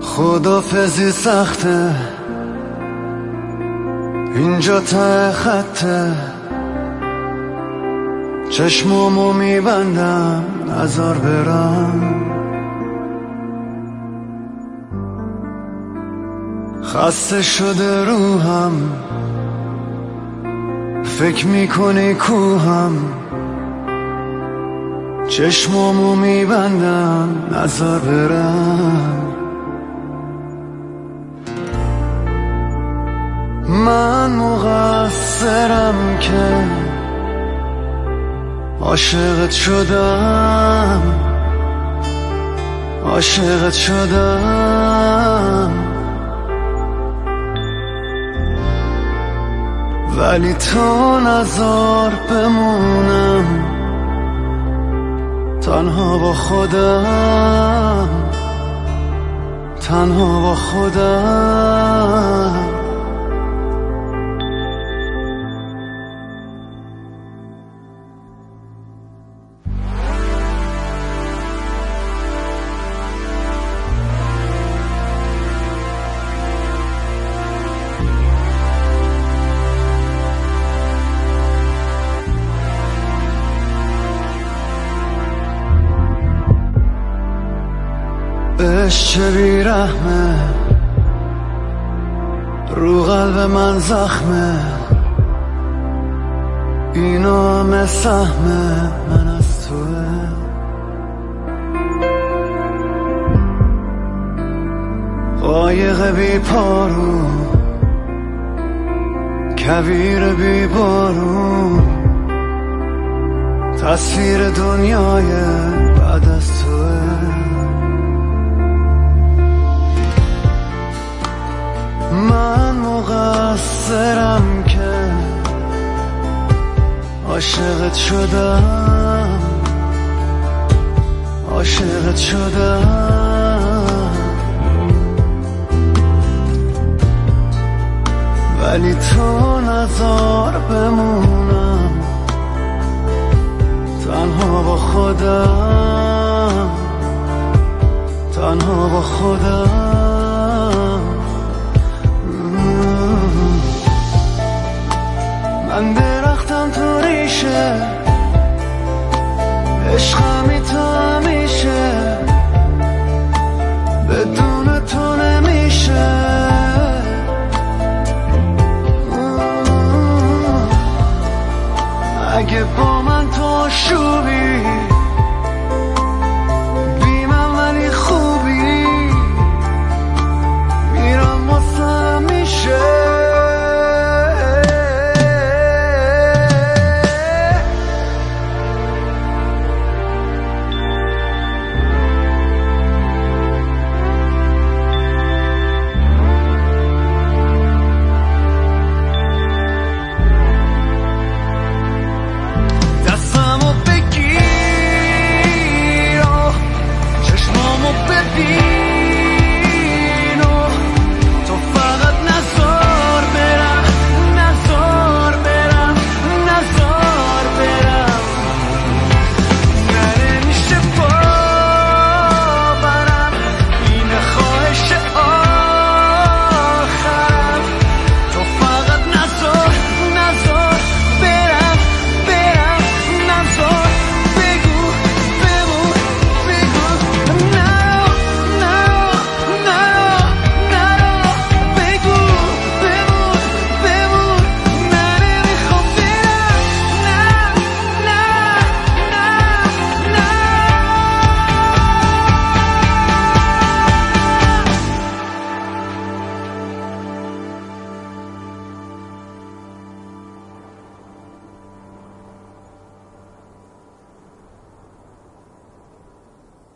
خدافزی سخته، اینجا ته خطه، چشمامو میبندم نزار برم. خسته شده روحم، فکر میکنی کوهم، چشمامو میبندم نزار برم. من مقصرم که عاشقت شدم، عاشقت شدم، ولی تو نذار بمونم تنها با خودم، تنها با خودم. عشق بیرحمه، رو قلب من زخمه، اینا همه سهمه من از توه. قایق بی پارو، کویر بی بارون، تصویر دنیای بعد از توه. من مقصرم که عاشقت شدم، عاشقت شدم، ولی تو نذار بمونم تنها با خودم، تنها با خودم. من درختم تو ریشه، عشقمی تو همیشه، بدون تو نمیشه. اگه با من تو آشوبی، بی من ولی خوبی، میرم واسه همیشه. Be